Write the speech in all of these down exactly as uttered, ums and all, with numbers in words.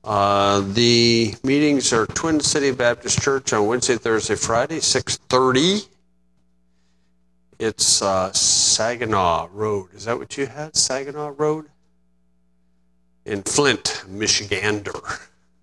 Uh, the meetings are Twin City Baptist Church on Wednesday, Thursday, Friday, six thirty. It's uh, Saginaw Road. Is that what you had? Saginaw Road? In Flint, Michigander.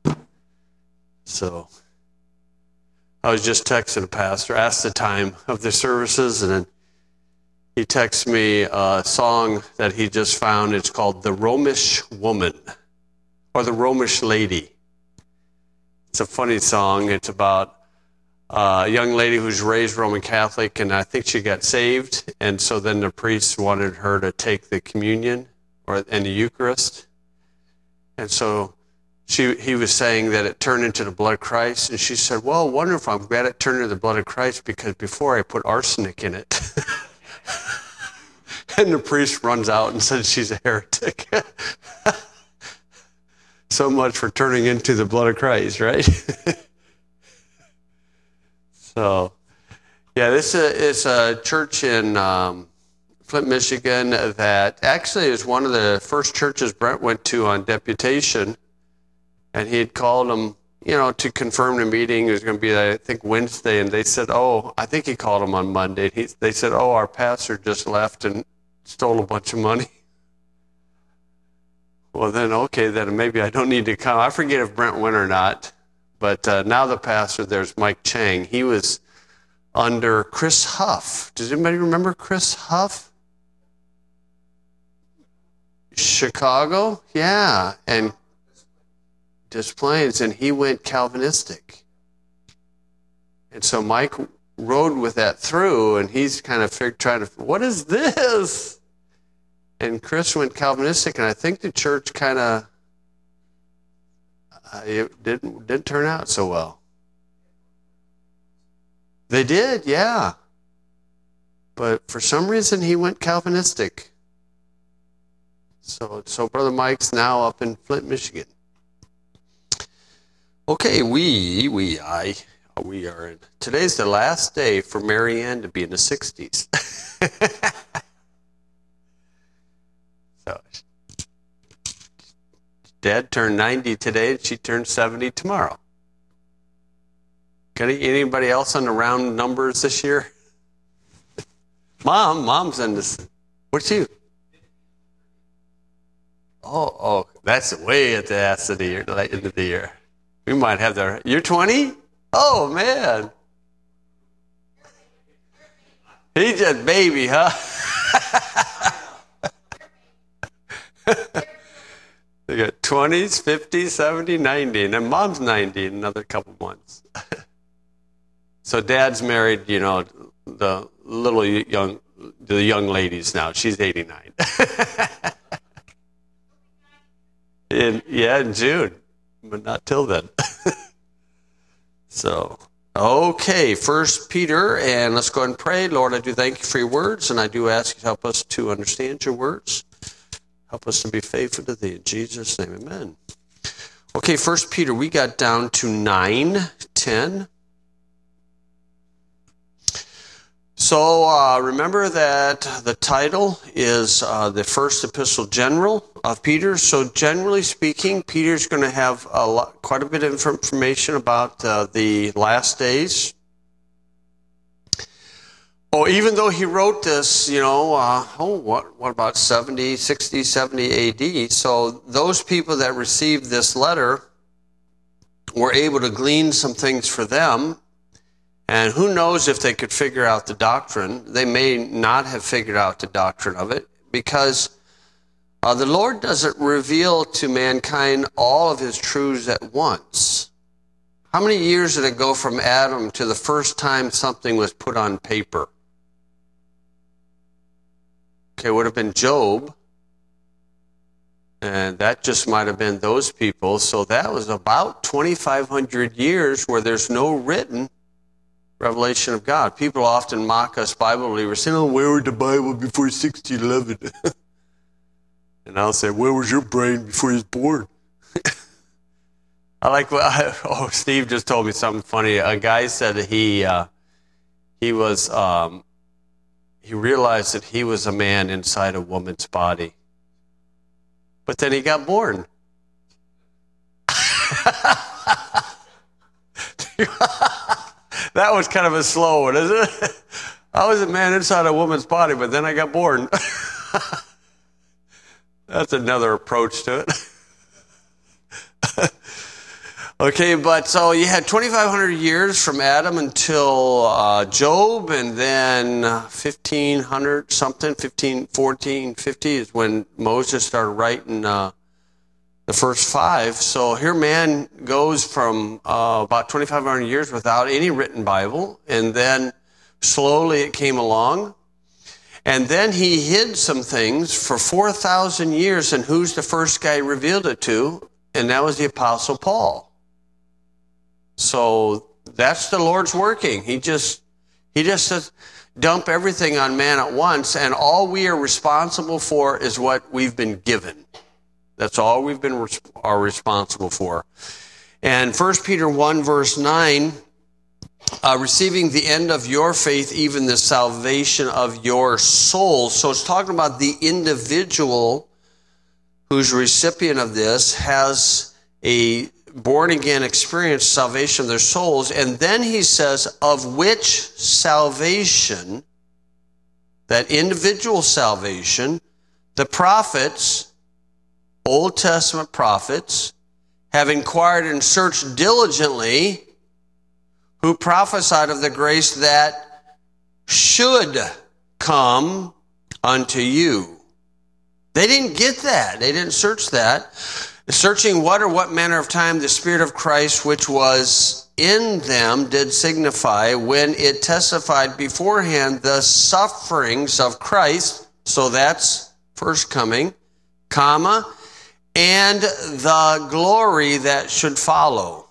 So I was just texting a pastor, asked the time of the services, and then he texted me a song that he just found. It's called The Romish Woman, or The Romish Lady. It's a funny song. It's about a young lady who's raised Roman Catholic, and I think she got saved, and so then the priest wanted her to take the communion or and the Eucharist. And so she, he was saying that it turned into the blood of Christ, and she said, well, wonderful, I'm glad it turned into the blood of Christ because before I put arsenic in it. And the priest runs out and says she's a heretic. So much for turning into the blood of Christ, right? So, yeah, this is a church in um, Flint, Michigan that actually is one of the first churches Brent went to on deputation. And he had called them, you know, to confirm the meeting. It was going to be, I think, Wednesday. And they said, oh, I think he called them on Monday. He, they said, oh, our pastor just left and stole a bunch of money. Well, then, okay, then maybe I don't need to come. I forget if Brent went or not. But uh, now the pastor, there's Mike Chang. He was under Chris Huff. Does anybody remember Chris Huff? Chicago? Yeah. And Des Plaines. And he went Calvinistic. And so Mike rode with that through, and he's kind of fig- trying to, what is this? And Chris went Calvinistic, and I think the church kind of, uh, it didn't didn't turn out so well. They did, yeah. But for some reason, he went Calvinistic. So, so Brother Mike's now up in Flint, Michigan. Okay, we, we, I, we are in. Today's the last day for Mary Ann to be in the sixties. So, Dad turned ninety today, and she turned seventy tomorrow. Got anybody else on the round numbers this year? Mom, Mom's in this. What's you? Oh, oh, that's way at the ass of the year, the end of the year. We might have the. You're twenty? Oh man, he just baby, huh? They got twenties, fifties, seventies, ninety, and then Mom's ninety in another couple months. So Dad's married, you know, the little young, the young ladies now. She's eighty-nine. in, yeah, in June, but not till then. So, okay, First Peter, and let's go ahead and pray. Lord, I do thank you for your words, and I do ask you to help us to understand your words. Help us to be faithful to thee. In Jesus' name, amen. Okay, First Peter, we got down to nine, ten. So uh, remember that the title is uh, the first epistle general of Peter. So generally speaking, Peter's going to have a lot, quite a bit of information about uh, the last days. Oh, even though he wrote this, you know, uh, oh, what, what about seventy, sixty, seventy A D? So those people that received this letter were able to glean some things for them. And who knows if they could figure out the doctrine. They may not have figured out the doctrine of it because uh, the Lord doesn't reveal to mankind all of his truths at once. How many years did it go from Adam to the first time something was put on paper? Okay, it would have been Job. And that just might have been those people. So that was about twenty-five hundred years where there's no written revelation of God. People often mock us Bible believers, saying, oh, where was the Bible before sixteen eleven? And I'll say, where was your brain before you was born? I like what, I, oh, Steve just told me something funny. A guy said that he, uh, he was, um, he realized that he was a man inside a woman's body. But then he got born. That was kind of a slow one, isn't it? I was a man inside a woman's body, but then I got born. That's another approach to it. Okay, but so you had twenty-five hundred years from Adam until uh, Job, and then fifteen hundred something, fifteen, fourteen, fifty is when Moses started writing uh, the first five. So here man goes from uh, about twenty-five hundred years without any written Bible, and then slowly it came along. And then he hid some things for four thousand years, and who's the first guy he revealed it to? And that was the Apostle Paul. So that's the Lord's working. He just he just says, dump everything on man at once, and all we are responsible for is what we've been given. That's all we've been are responsible for. And First Peter one, verse nine, uh, receiving the end of your faith, even the salvation of your soul. So it's talking about the individual who's recipient of this has a born-again experience, salvation of their souls. And then he says, of which salvation, that individual salvation, the prophets, Old Testament prophets, have inquired and searched diligently, who prophesied of the grace that should come unto you. They didn't get that. They didn't search that. Searching what or what manner of time the Spirit of Christ which was in them did signify, when it testified beforehand the sufferings of Christ, so that's first coming, comma, and the glory that should follow.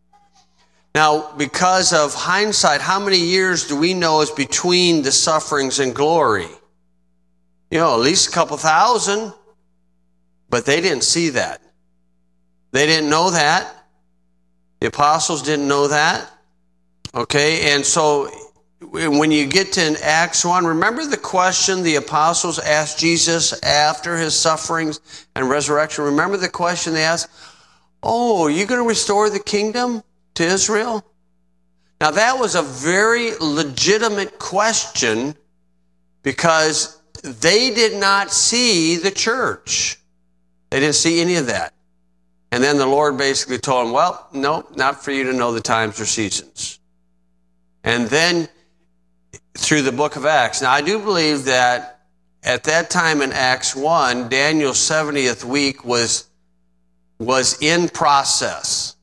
Now, because of hindsight, how many years do we know is between the sufferings and glory? You know, at least a couple thousand, but they didn't see that. They didn't know that. The apostles didn't know that. Okay, and so when you get to Acts one, remember the question the apostles asked Jesus after his sufferings and resurrection? Remember the question they asked? Oh, are you going to restore the kingdom to Israel? Now that was a very legitimate question because they did not see the church. They didn't see any of that. And then the Lord basically told him, well, no, not for you to know the times or seasons. And then through the book of Acts. Now, I do believe that at that time in Acts one, Daniel's seventieth week was, was in process.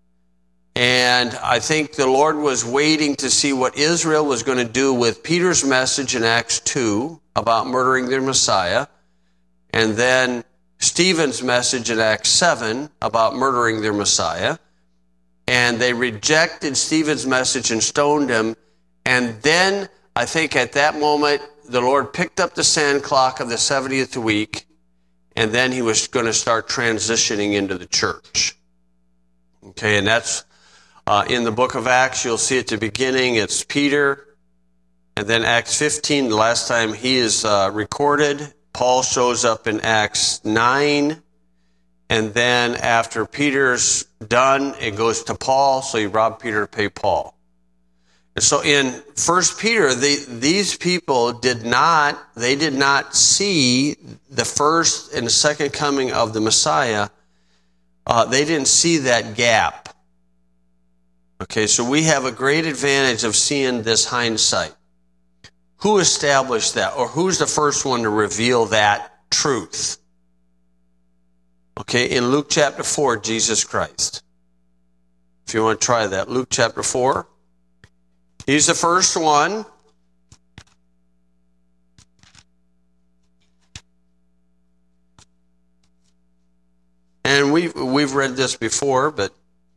And I think the Lord was waiting to see what Israel was going to do with Peter's message in Acts two about murdering their Messiah. And then Stephen's message in Acts seven about murdering their Messiah. And they rejected Stephen's message and stoned him. And then I think at that moment, the Lord picked up the sand clock of the seventieth week, and then he was going to start transitioning into the church. Okay, and that's uh, in the book of Acts. You'll see at the beginning, it's Peter. And then Acts fifteen, the last time he is uh, recorded. Paul shows up in Acts nine, and then after Peter's done, it goes to Paul, so he robbed Peter to pay Paul. And so in First Peter, the, these people did not, they did not see the first and the second coming of the Messiah. Uh, they didn't see that gap. Okay, so we have a great advantage of seeing this hindsight. Who established that? Or who's the first one to reveal that truth? Okay, in Luke chapter four, Jesus Christ. If you want to try that, Luke chapter four. He's the first one. And we've, we've read this before, but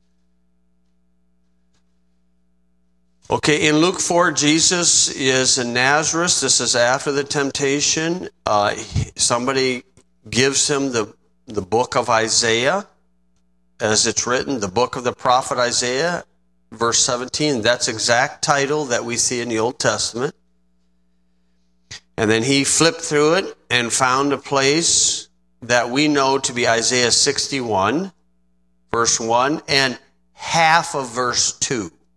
okay, in Luke four, Jesus is in Nazareth. This is after the temptation. Uh, somebody gives him the, the book of Isaiah, as it's written, the book of the prophet Isaiah, verse seventeen. That's exact title that we see in the Old Testament. And then he flipped through it and found a place that we know to be Isaiah sixty-one, verse one, and half of verse two.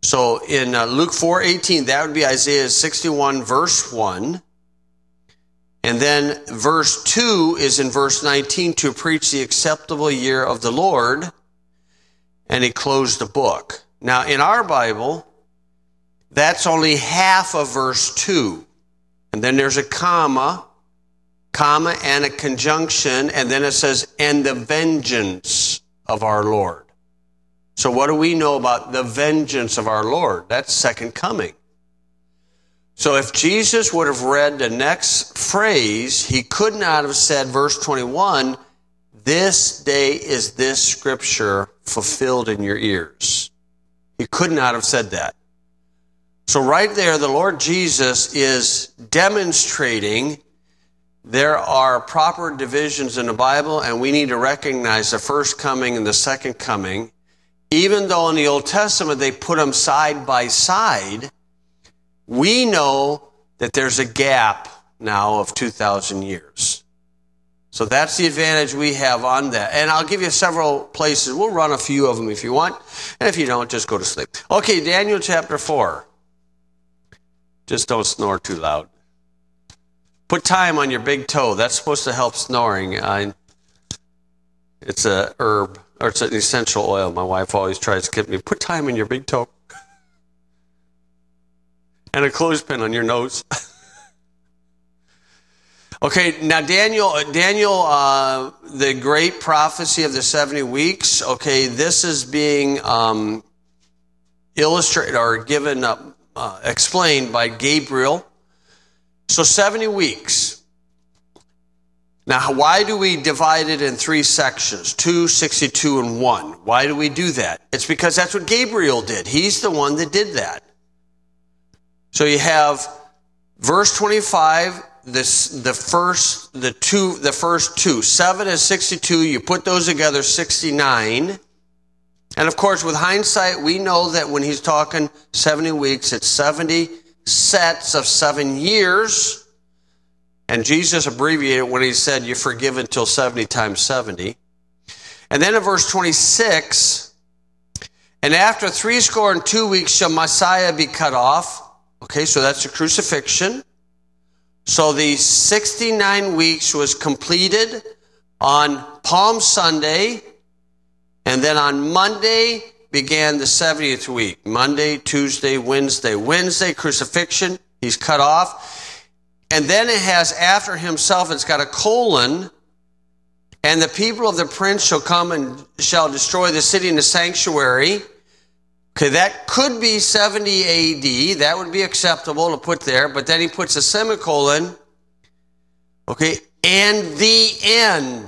So in uh, Luke four eighteen, that would be Isaiah sixty-one, verse one. And then verse two is in verse nineteen, to preach the acceptable year of the Lord. And he closed the book. Now, in our Bible, that's only half of verse two. And then there's a comma, comma and a conjunction, and then it says, and the vengeance of our Lord. So what do we know about the vengeance of our Lord? That's second coming. So if Jesus would have read the next phrase, he could not have said, verse twenty-one, this day is this scripture fulfilled in your ears. He could not have said that. So right there, the Lord Jesus is demonstrating there are proper divisions in the Bible, and we need to recognize the first coming and the second coming. Even though in the Old Testament they put them side by side, we know that there's a gap now of two thousand years. So that's the advantage we have on that. And I'll give you several places. We'll run a few of them if you want. And if you don't, just go to sleep. Okay, Daniel chapter four. Just don't snore too loud. Put thyme on your big toe. That's supposed to help snoring. Uh, it's a herb, or it's an essential oil. My wife always tries to get me, put thyme on your big toe. And a clothespin on your nose. Okay, now Daniel, Daniel, uh, the great prophecy of the seventy weeks. Okay, this is being um, illustrated or given, uh, uh, explained by Gabriel. So seventy weeks. Now, why do we divide it in three sections? two, sixty-two, and one. Why do we do that? It's because that's what Gabriel did. He's the one that did that. So you have verse twenty-five. This the first the two the first two seven and sixty-two. You put those together, sixty-nine. And of course, with hindsight, we know that when he's talking seventy weeks, it's seventy sets of seven years. And Jesus abbreviated when he said, "You forgive until seventy times seventy." And then in verse twenty-six, and after three score and two weeks shall Messiah be cut off. Okay, so that's the crucifixion. So the sixty-nine weeks was completed on Palm Sunday, and then on Monday began the seventieth week. Monday, Tuesday, Wednesday. Wednesday, crucifixion, he's cut off. And then it has after himself, it's got a colon, and the people of the prince shall come and shall destroy the city and the sanctuary. Okay, that could be seventy A D. That would be acceptable to put there. But then he puts a semicolon. Okay, and the end.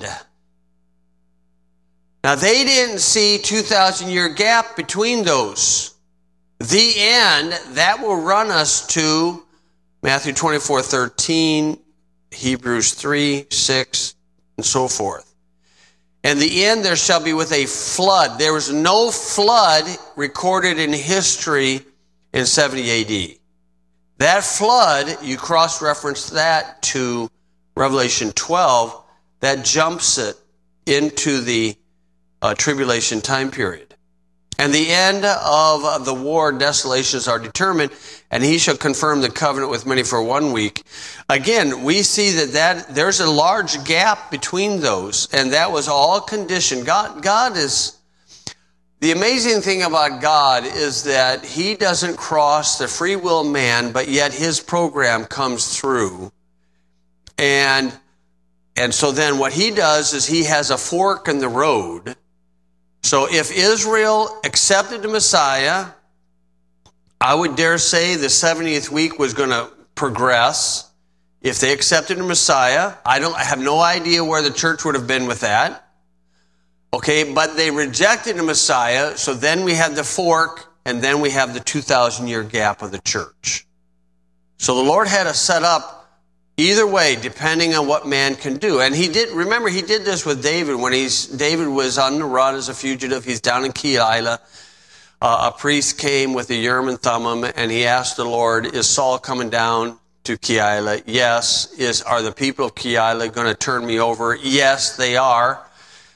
Now, they didn't see two thousand year gap between those. The end, that will run us to Matthew twenty-four thirteen, Hebrews three, six, and so forth. And the end there shall be with a flood. There was no flood recorded in history in seventy A D. That flood, you cross-reference that to Revelation twelve, that jumps it into the uh, tribulation time period. And the end of the war and desolations are determined, and he shall confirm the covenant with many for one week. Again, we see that, that there's a large gap between those, and that was all conditioned. God, God is, the amazing thing about God is that he doesn't cross the free will man, but yet his program comes through. And, and so then what he does is he has a fork in the road. So if Israel accepted the Messiah, I would dare say the seventieth week was going to progress. If they accepted the Messiah, I don't I have no idea where the church would have been with that. Okay, but they rejected the Messiah, so then we have the fork, and then we have the two thousand year gap of the church. So the Lord had us set up either way, depending on what man can do. And he did, remember, he did this with David when he's, David was on the run as a fugitive. He's down in Keilah. Uh, a priest came with a Urim and Thummim, and he asked the Lord, is Saul coming down to Keilah? Yes. Is, are the people of Keilah going to turn me over? Yes, they are.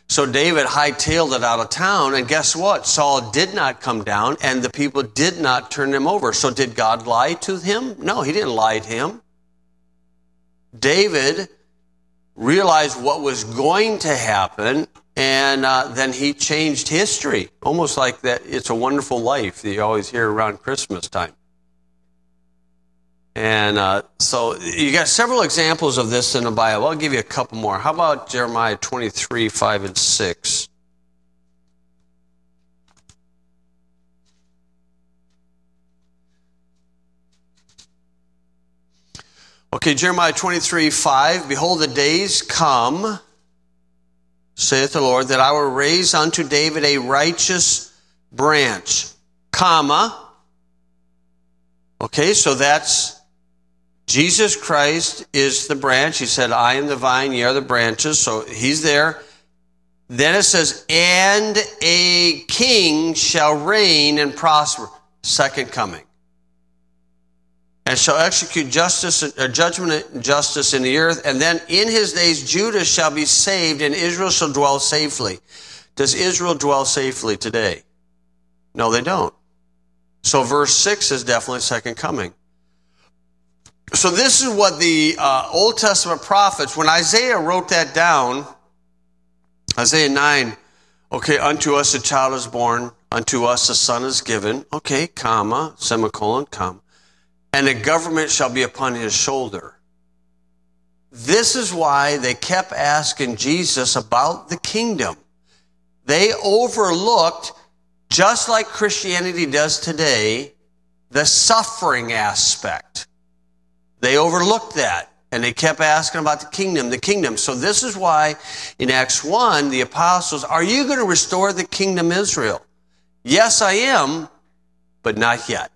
So David hightailed it out of town, and guess what? Saul did not come down, and the people did not turn him over. So did God lie to him? No, he didn't lie to him. David realized what was going to happen, and uh, then he changed history, almost like that It's a Wonderful Life that you always hear around Christmas time. And uh, so you got several examples of this in the Bible. I'll give you a couple more. How about Jeremiah twenty-three, five, and six? Okay, Jeremiah twenty-three, five. Behold, the days come, saith the Lord, that I will raise unto David a righteous branch, comma. Okay, so that's Jesus Christ is the branch. He said, I am the vine, ye are the branches. So he's there. Then it says, and a king shall reign and prosper. Second coming. And shall execute justice, or judgment and justice in the earth. And then in his days Judah shall be saved, and Israel shall dwell safely. Does Israel dwell safely today? No, they don't. So verse six is definitely second coming. So this is what the uh, Old Testament prophets, when Isaiah wrote that down, Isaiah nine, okay, unto us a child is born, unto us a son is given, okay, comma, semicolon, comma, and the government shall be upon his shoulder. This is why they kept asking Jesus about the kingdom. They overlooked, just like Christianity does today, the suffering aspect. They overlooked that, and they kept asking about the kingdom, the kingdom. So this is why in Acts one, the apostles, are you going to restore the kingdom Israel? Yes, I am, but not yet.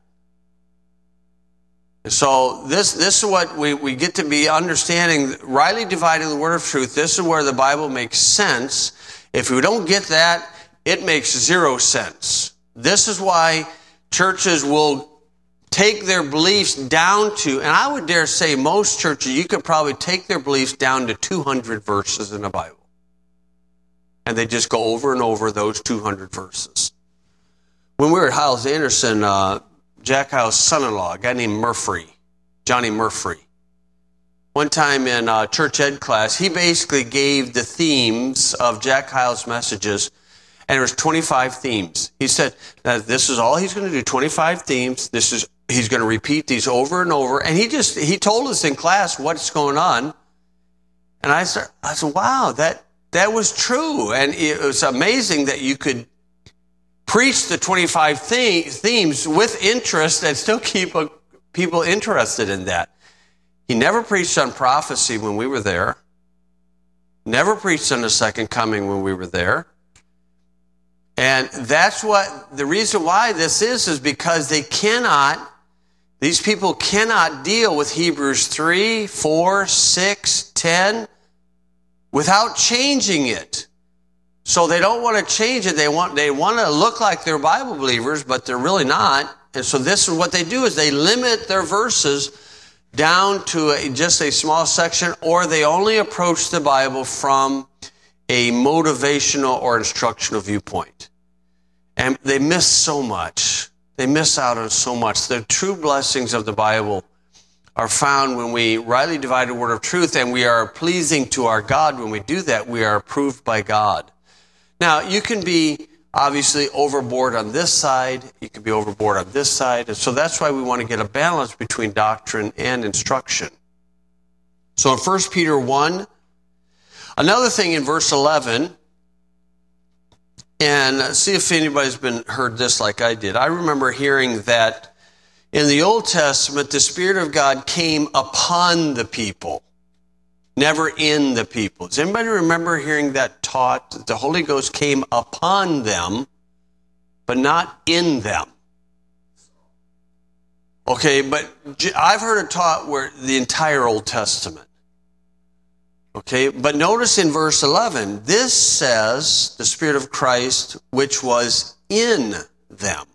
So this, this is what we, we get to be understanding, rightly dividing the word of truth. This is where the Bible makes sense. If we don't get that, it makes zero sense. This is why churches will take their beliefs down to, and I would dare say most churches, you could probably take their beliefs down to two hundred verses in the Bible. And they just go over and over those two hundred verses. When we were at Hyles Anderson, uh, Jack Hyles' son-in-law, a guy named Murphy, Johnny Murphy, one time in uh, church ed class, he basically gave the themes of Jack Hyles' messages, and there was twenty-five themes. He said that this is all he's going to do, twenty-five themes. This is He's going to repeat these over and over. And he just, he told us in class what's going on. And I said, I said, wow, that, that was true. And it was amazing that you could preach the twenty-five themes with interest and still keep people interested in that. He never preached on prophecy when we were there. Never preached on the second coming when we were there. And that's what, the reason why this is, is because they cannot, these people cannot deal with Hebrews three, four, six, ten without changing it. So they don't want to change it. They want, they want to look like they're Bible believers, but they're really not. And so this is what they do, is they limit their verses down to a, just a small section, or they only approach the Bible from a motivational or instructional viewpoint. And they miss so much. They miss out on so much. The true blessings of the Bible are found when we rightly divide the word of truth, and we are pleasing to our God. When we do that, we are approved by God. Now, you can be obviously overboard on this side. You can be overboard on this side. And so that's why we want to get a balance between doctrine and instruction. So in First Peter one, another thing in verse eleven, and see if anybody's been heard this like I did. I remember hearing that in the Old Testament, the Spirit of God came upon the people, never in the people. Does anybody remember hearing that taught, that the Holy Ghost came upon them, but not in them? Okay, but I've heard it taught where the entire Old Testament. Okay, but notice in verse eleven, this says the Spirit of Christ, which was in them.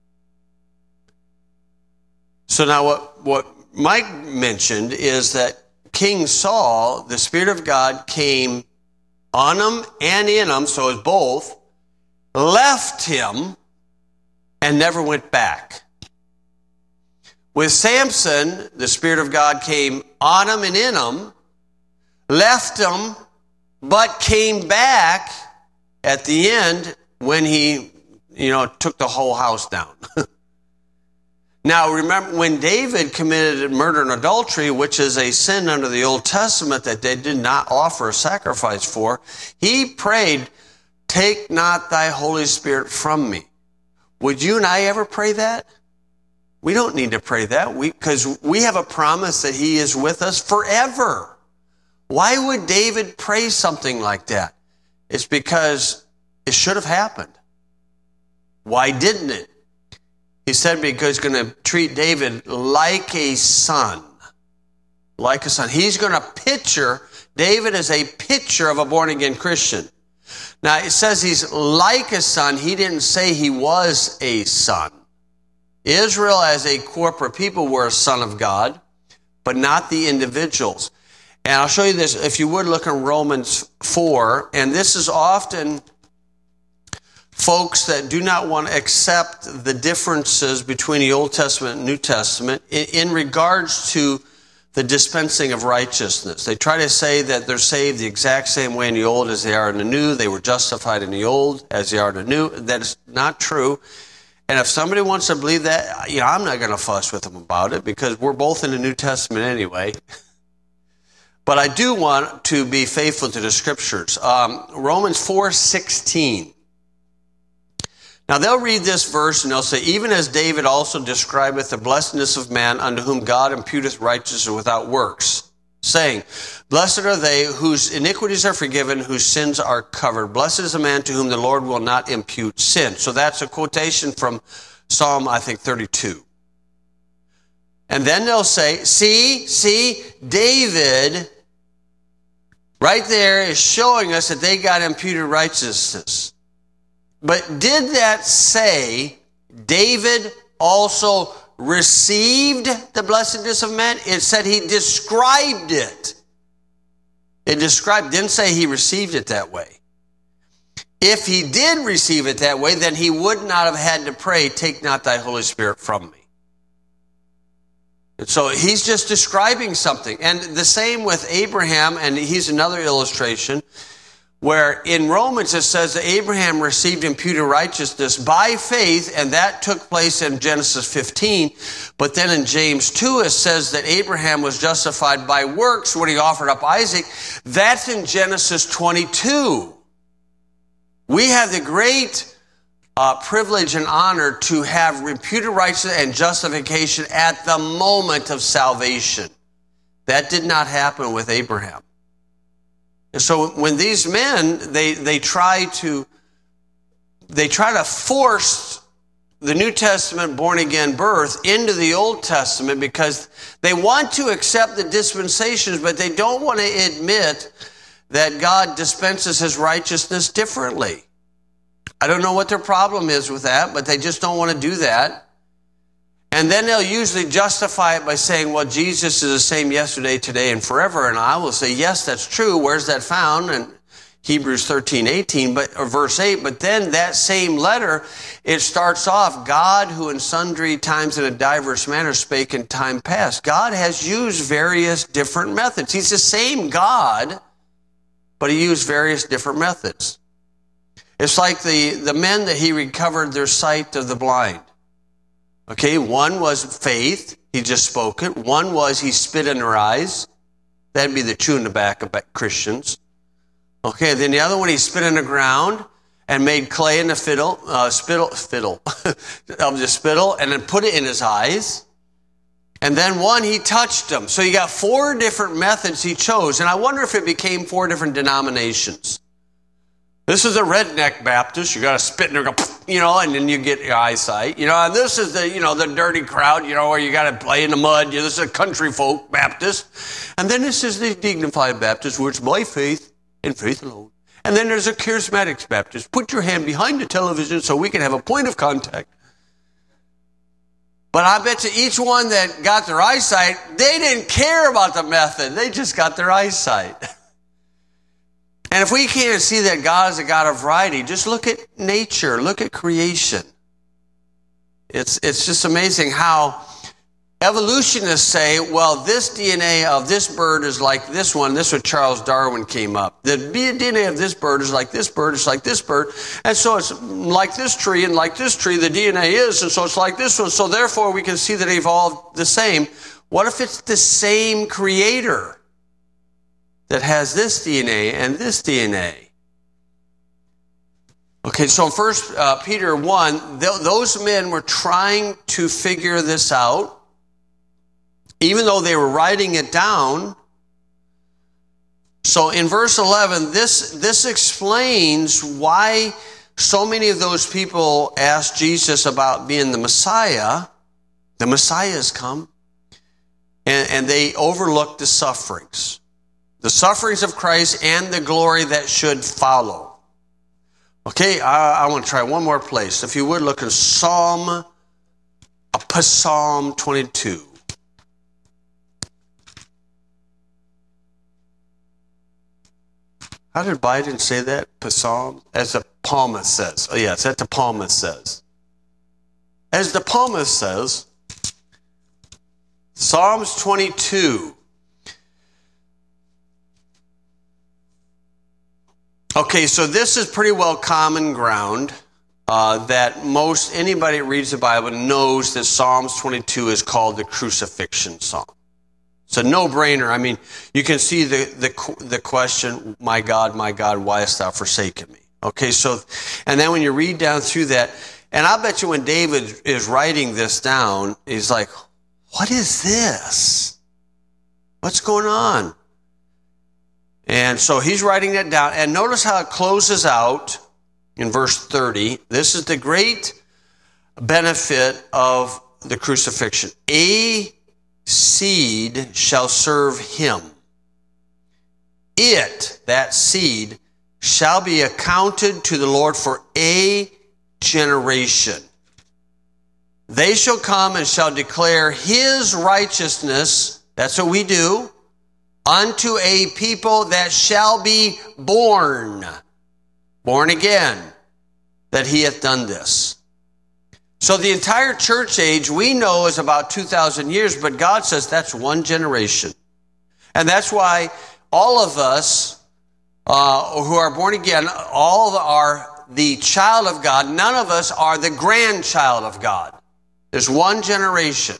So now what, what Mike mentioned is that King Saul, the Spirit of God came on him and in him, so it's both, left him and never went back. With Samson, the Spirit of God came on him and in him, left him, but came back at the end when he, you know, took the whole house down. Now, remember, when David committed murder and adultery, which is a sin under the Old Testament that they did not offer a sacrifice for, he prayed, "Take not thy Holy Spirit from me." Would you and I ever pray that? We don't need to pray that because we, we have a promise that he is with us forever. Why would David pray something like that? It's because it should have happened. Why didn't it? He said because he's going to treat David like a son. Like a son. He's going to picture, David as a picture of a born-again Christian. Now, it says he's like a son. He didn't say he was a son. Israel as a corporate people were a son of God, but not the individuals. And I'll show you this. If you would look in Romans four, and this is often folks that do not want to accept the differences between the Old Testament and New Testament in, in regards to the dispensing of righteousness. They try to say that they're saved the exact same way in the Old as they are in the New. They were justified in the Old as they are in the New. That is not true. And if somebody wants to believe that, you know, I'm not going to fuss with them about it because we're both in the New Testament anyway. But I do want to be faithful to the Scriptures. Um, Romans four sixteen. Now they'll read this verse and they'll say, "Even as David also describeth the blessedness of man unto whom God imputeth righteousness without works, saying, Blessed are they whose iniquities are forgiven, whose sins are covered. Blessed is the man to whom the Lord will not impute sin." So that's a quotation from Psalm, I think, thirty-two. And then they'll say, see, see, David, right there is showing us that they got imputed righteousness. But did that say David also received the blessedness of man? It said he described it. It described, didn't say he received it that way. If he did receive it that way, then he would not have had to pray, "Take not thy Holy Spirit from me." And so he's just describing something. And the same with Abraham, and he's another illustration, where in Romans it says that Abraham received imputed righteousness by faith, and that took place in Genesis fifteen. But then in James two it says that Abraham was justified by works when he offered up Isaac. That's in Genesis twenty-two. We have the great uh, privilege and honor to have imputed righteousness and justification at the moment of salvation. That did not happen with Abraham. And so when these men, they, they try to, they try to force the New Testament born-again birth into the Old Testament because they want to accept the dispensations, but they don't want to admit that God dispenses his righteousness differently. I don't know what their problem is with that, but they just don't want to do that. And then they'll usually justify it by saying, well, Jesus is the same yesterday, today, and forever. And I will say, yes, that's true. Where's that found? In Hebrews thirteen, eighteen, but, or verse eight. But then that same letter, it starts off, God who in sundry times in a diverse manner spake in time past. God has used various different methods. He's the same God, but he used various different methods. It's like the, the men that he recovered their sight of the blind. Okay, one was faith. He just spoke it. One was he spit in their eyes. That'd be the chewing tobacco of Christians. Okay, then the other one, he spit in the ground and made clay in the fiddle, uh, spittle, fiddle, of the spittle, and then put it in his eyes. And then one, he touched them. So you got four different methods he chose. And I wonder if it became four different denominations. This is a redneck Baptist. You got to spit in there, you know, and then you get your eyesight. You know, and this is the, you know, the dirty crowd, you know, where you got to play in the mud. You know, this is a country folk Baptist. And then this is the dignified Baptist, where it's by faith and faith alone. And then there's a charismatic Baptist. Put your hand behind the television so we can have a point of contact. But I bet you each one that got their eyesight, they didn't care about the method. They just got their eyesight. And if we can't see that God is a God of variety, just look at nature, look at creation. It's, it's just amazing how evolutionists say, well, this D N A of this bird is like this one. This is what Charles Darwin came up. The D N A of this bird is like this bird, it's like this bird. And so it's like this tree, and like this tree, the D N A is, and so it's like this one. So therefore, we can see that they evolved the same. What if it's the same creator that has this D N A and this D N A? Okay, so in First uh, Peter one, th- those men were trying to figure this out. Even though they were writing it down. So in verse eleven, this, this explains why so many of those people asked Jesus about being the Messiah. The Messiah has come. And, and they overlooked the sufferings. The sufferings of Christ and the glory that should follow. Okay, I, I want to try one more place. If you would, look in Psalm, uh, Psalm twenty-two. How did Biden say that? Psalm? As the psalmist says. Oh, yes, that the psalmist says. As the psalmist says, Psalms twenty-two. Okay, so this is pretty well common ground uh, that most anybody that reads the Bible knows that Psalms twenty-two is called the crucifixion psalm. It's a no-brainer. I mean, you can see the, the, the question, my God, my God, why hast thou forsaken me? Okay, so, and then when you read down through that, and I'll bet you when David is writing this down, he's like, what is this? What's going on? And so he's writing that down. And notice how it closes out in verse thirty. This is the great benefit of the crucifixion. A seed shall serve him. It, that seed, shall be accounted to the Lord for a generation. They shall come and shall declare his righteousness, that's what we do, unto a people that shall be born, born again, that he hath done this. So the entire church age we know is about two thousand years, but God says that's one generation. And that's why all of us uh, who are born again, all are the child of God. None of us are the grandchild of God. There's one generation.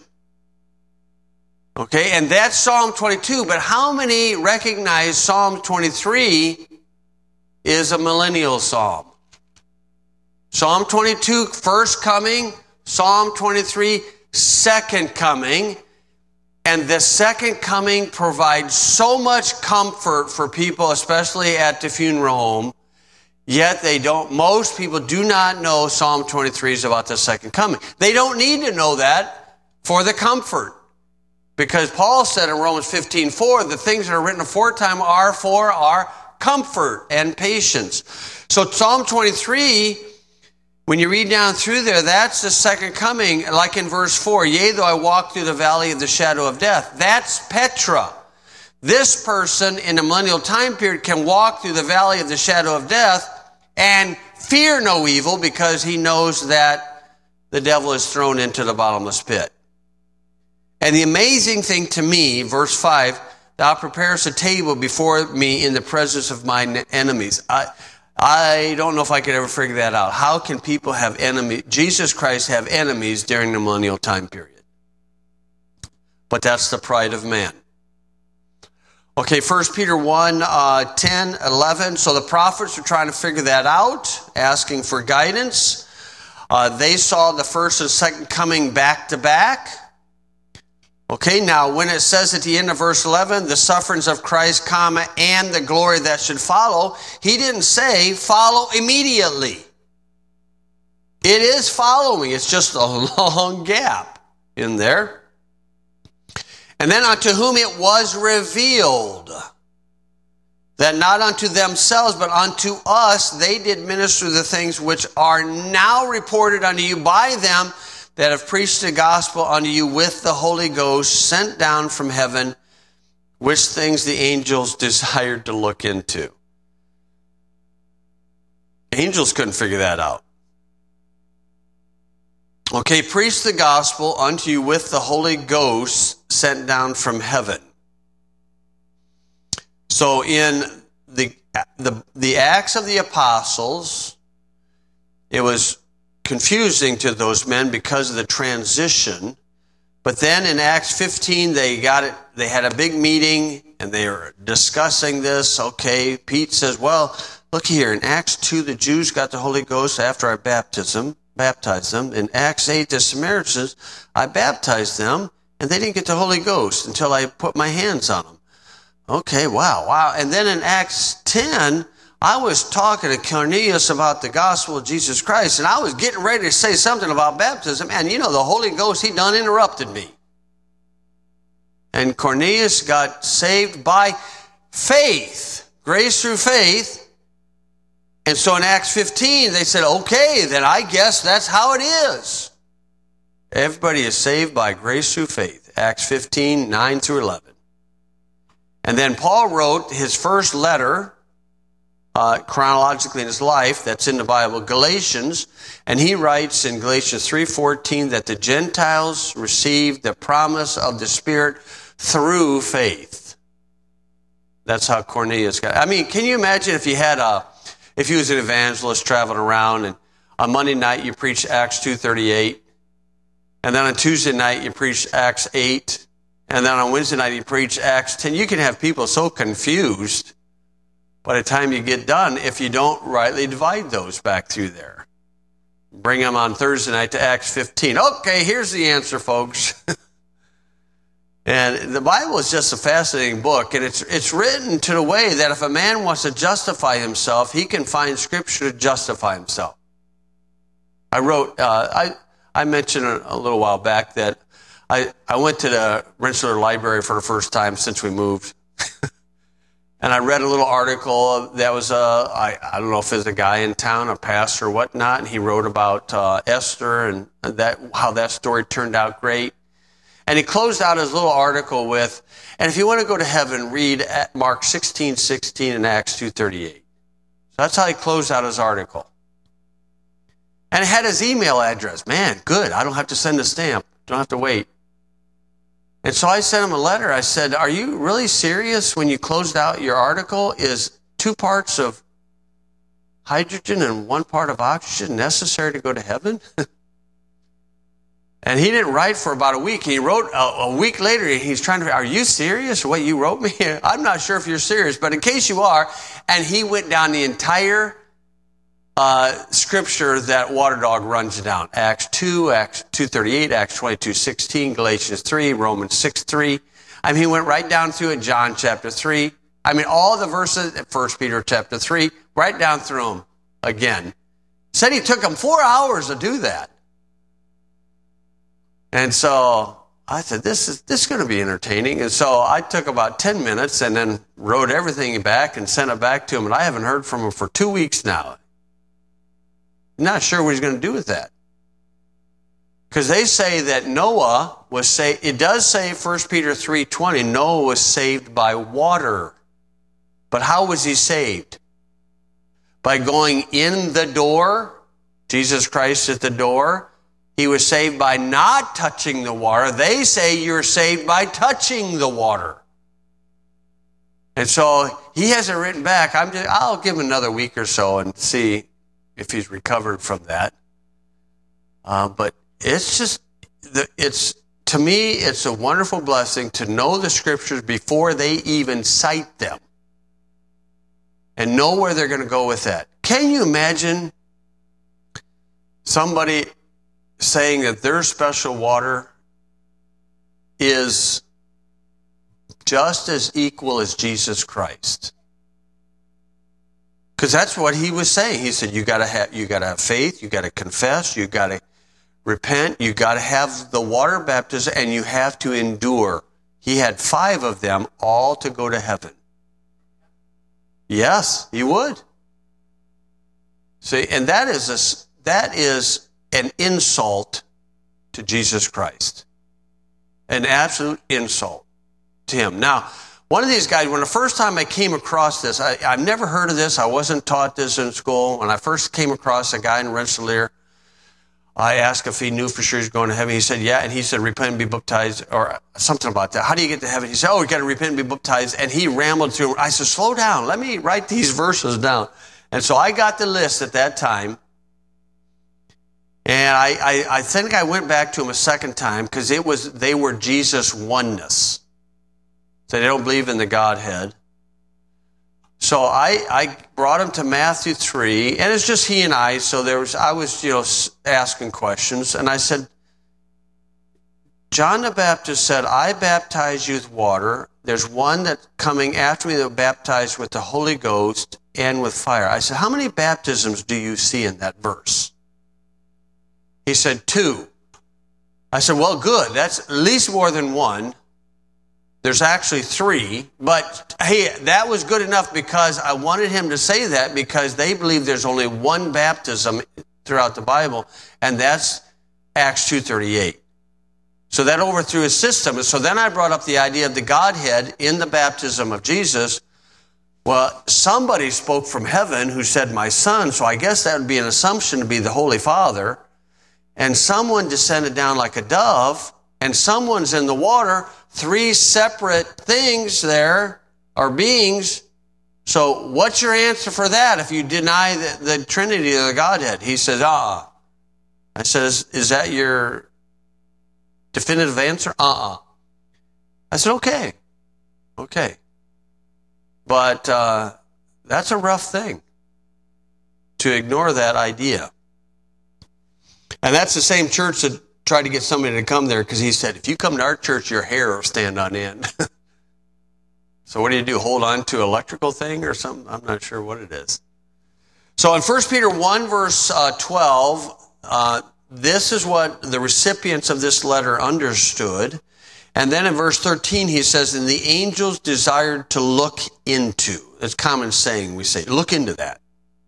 Okay, and that's Psalm twenty-two, but how many recognize Psalm twenty-three is a millennial psalm? Psalm twenty-two, first coming. Psalm twenty-three, second coming. And the second coming provides so much comfort for people, especially at the funeral home. Yet they don't, most people do not know Psalm twenty-three is about the second coming. They don't need to know that for the comfort. Because Paul said in Romans fifteen four, the things that are written aforetime are for our comfort and patience. So Psalm twenty-three, when you read down through there, that's the second coming, like in verse four. Yea, though I walk through the valley of the shadow of death. That's Petra. This person in the millennial time period can walk through the valley of the shadow of death and fear no evil because he knows that the devil is thrown into the bottomless pit. And the amazing thing to me, verse five, thou preparest a table before me in the presence of my enemies. I, I don't know if I could ever figure that out. How can people have enemies, Jesus Christ have enemies during the millennial time period? But that's the pride of man. Okay, First Peter one, uh, ten, eleven. So the prophets were trying to figure that out, asking for guidance. Uh, they saw the first and second coming back to back. Okay, now when it says at the end of verse eleven, the sufferings of Christ, comma, and the glory that should follow, he didn't say follow immediately. It is following. It's just a long gap in there. And then unto whom it was revealed, that not unto themselves, but unto us, they did minister the things which are now reported unto you by them that have preached the gospel unto you with the Holy Ghost sent down from heaven, which things the angels desired to look into. Angels couldn't figure that out. Okay, preach the gospel unto you with the Holy Ghost sent down from heaven. So in the, the, the Acts of the Apostles, it was confusing to those men because of the transition. But then in Acts fifteen, they got it. They had a big meeting and they were discussing this. Okay, Pete says, well, look here. In Acts two, the Jews got the Holy Ghost after our baptism, baptized them. In Acts eight, the Samaritans, I baptized them and they didn't get the Holy Ghost until I put my hands on them. Okay, wow, wow. And then in Acts ten, I was talking to Cornelius about the gospel of Jesus Christ, and I was getting ready to say something about baptism, and you know, the Holy Ghost, he done interrupted me. And Cornelius got saved by faith, grace through faith. And so in Acts fifteen, they said, okay, then I guess that's how it is. Everybody is saved by grace through faith. Acts fifteen, nine through eleven. And then Paul wrote his first letter, Uh, chronologically in his life, that's in the Bible, Galatians, and he writes in Galatians three fourteen that the Gentiles received the promise of the Spirit through faith. That's how Cornelius got it. I mean, can you imagine if you had a, if you was an evangelist traveling around, and on Monday night you preached Acts two thirty-eight, and then on Tuesday night you preached Acts eight, and then on Wednesday night you preached Acts ten. You can have people so confused by the time you get done, if you don't rightly divide those back through there. Bring them on Thursday night to Acts fifteen. Okay, here's the answer, folks. And the Bible is just a fascinating book, and it's it's written to the way that if a man wants to justify himself, he can find Scripture to justify himself. I wrote, uh, I I mentioned a, a little while back that I, I went to the Rensselaer Library for the first time since we moved. And I read a little article that was, uh, I, I don't know if it was a guy in town, a pastor or whatnot, and he wrote about uh, Esther and that how that story turned out great. And he closed out his little article with, and if you want to go to heaven, read Mark sixteen sixteen and Acts two thirty-eight. So that's how he closed out his article. And it had his email address. Man, good. I don't have to send a stamp. Don't have to wait. And so I sent him a letter. I said, are you really serious when you closed out your article? Is two parts of hydrogen and one part of oxygen necessary to go to heaven? And he didn't write for about a week. He wrote a, a week later. He's trying to, are you serious what you wrote me? I'm not sure if you're serious, but in case you are. And he went down the entire Uh, scripture that Water Dog runs down. Acts two, Acts two thirty-eight, Acts twenty-two sixteen, Galatians three, Romans six three. I mean, he went right down through it, John chapter three. I mean, all the verses, First Peter chapter three, right down through them again. Said he took him four hours to do that. And so I said, this is, this is going to be entertaining. And so I took about ten minutes and then wrote everything back and sent it back to him. And I haven't heard from him for two weeks now. Not sure what he's going to do with that. Because they say that Noah was saved. It does say First Peter three twenty, Noah was saved by water. But how was he saved? By going in the door. Jesus Christ at the door. He was saved by not touching the water. They say you're saved by touching the water. And so he hasn't written back. I'm just, I'll give him another week or so and see if he's recovered from that. Uh, but it's just, it's to me, it's a wonderful blessing to know the Scriptures before they even cite them and know where they're going to go with that. Can you imagine somebody saying that their special water is just as equal as Jesus Christ? Because that's what he was saying. He said, you gotta have, you gotta have faith, you gotta confess, you gotta repent, you gotta have the water baptism, and you have to endure. He had five of them, all to go to heaven. Yes, he would. See, and that is a, that is an insult to Jesus Christ. An absolute insult to him. Now, One of these guys, when the first time I came across this, I, I've never heard of this. I wasn't taught this in school. When I first came across a guy in Rensselaer, I asked if he knew for sure he's going to heaven. He said, yeah. And he said, repent and be baptized, or something about that. How do you get to heaven? He said, oh, you got to repent and be baptized. And he rambled through. I said, slow down. Let me write these verses down. And so I got the list at that time. And I, I, I think I went back to him a second time because it was they were Jesus oneness. So they don't believe in the Godhead. So I, I brought him to Matthew three, and it's just he and I. So there was I was you know asking questions, and I said, John the Baptist said, "I baptize you with water. There's one that's coming after me that will baptize with the Holy Ghost and with fire." I said, "How many baptisms do you see in that verse?" He said, two. I said, well, good. That's at least more than one. There's actually three. But, hey, that was good enough because I wanted him to say that because they believe there's only one baptism throughout the Bible, and that's Acts two thirty-eight. So that overthrew his system. And so then I brought up the idea of the Godhead in the baptism of Jesus. Well, somebody spoke from heaven who said, my son, so I guess that would be an assumption to be the Holy Father. And someone descended down like a dove, and someone's in the water. Three separate things there are beings. So what's your answer for that if you deny the, the Trinity of the Godhead? He says, uh-uh. I says, is that your definitive answer? Uh-uh. I said, okay. Okay. But uh, that's a rough thing to ignore that idea. And that's the same church that tried to get somebody to come there because he said, if you come to our church, your hair will stand on end. So what do you do, hold on to an electrical thing or something? I'm not sure what it is. So in First Peter one, verse uh, twelve, uh, this is what the recipients of this letter understood. And then in verse thirteen, he says, and the angels desired to look into. That's common saying, we say, look into that.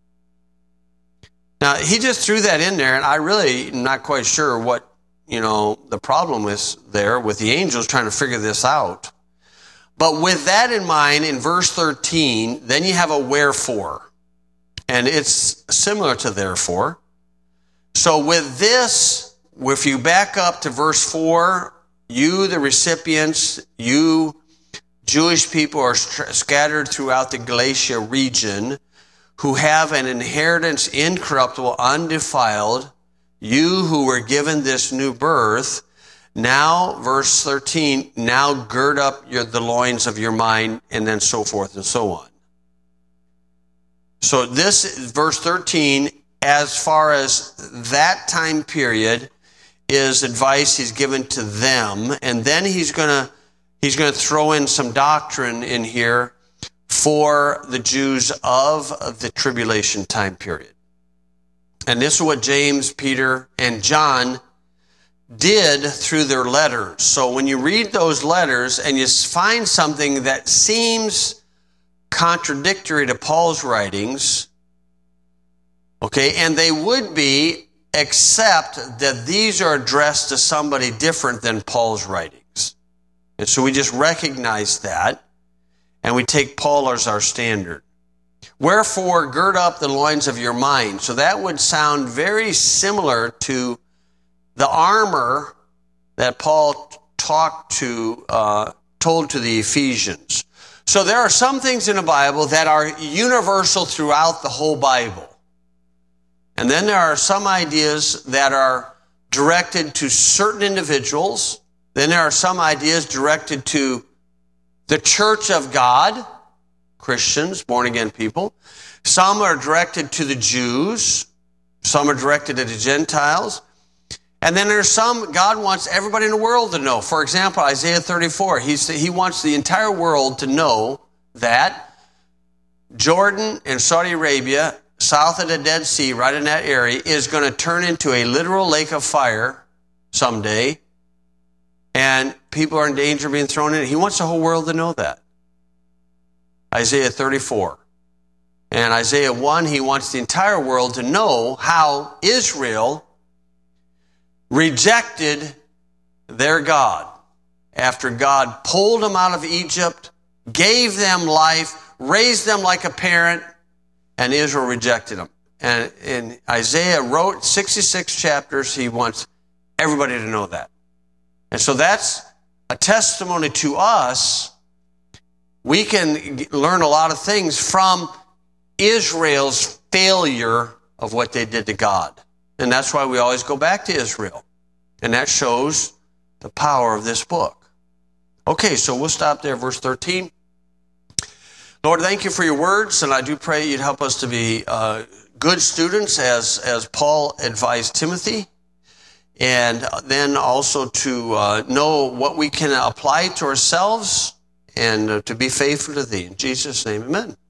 Now, he just threw that in there, and I really am not quite sure what, you know, the problem is there with the angels trying to figure this out. But with that in mind, in verse thirteen, then you have a wherefore. And it's similar to therefore. So with this, if you back up to verse four, you, the recipients, you Jewish people are scattered throughout the Galatia region, who have an inheritance incorruptible, undefiled, you who were given this new birth, now, verse thirteen, now gird up your, the loins of your mind, and then so forth and so on. So this, verse thirteen, as far as that time period, is advice he's given to them, and then he's going to he's going to throw in some doctrine in here for the Jews of the tribulation time period. And this is what James, Peter, and John did through their letters. So when you read those letters and you find something that seems contradictory to Paul's writings, okay, and they would be, except that these are addressed to somebody different than Paul's writings. And so we just recognize that. And we take Paul as our standard. Wherefore, gird up the loins of your mind. So that would sound very similar to the armor that Paul talked to, uh, told to the Ephesians. So there are some things in the Bible that are universal throughout the whole Bible. And then there are some ideas that are directed to certain individuals. Then there are some ideas directed to the church of God, Christians, born-again people. Some are directed to the Jews. Some are directed to the Gentiles. And then there's some God wants everybody in the world to know. For example, Isaiah thirty-four, he's, he wants the entire world to know that Jordan and Saudi Arabia, south of the Dead Sea, right in that area, is going to turn into a literal lake of fire someday. And people are in danger of being thrown in it. He wants the whole world to know that. Isaiah thirty-four. And Isaiah one, he wants the entire world to know how Israel rejected their God. After God pulled them out of Egypt, gave them life, raised them like a parent, and Israel rejected them. And, and Isaiah wrote sixty-six chapters. He wants everybody to know that. And so that's a testimony to us. We can learn a lot of things from Israel's failure of what they did to God. And that's why we always go back to Israel. And that shows the power of this book. Okay, so we'll stop there, verse thirteen. Lord, thank you for your words, and I do pray you'd help us to be uh, good students as, as Paul advised Timothy, and then also to uh, know what we can apply to ourselves and uh, to be faithful to thee. In Jesus' name, amen.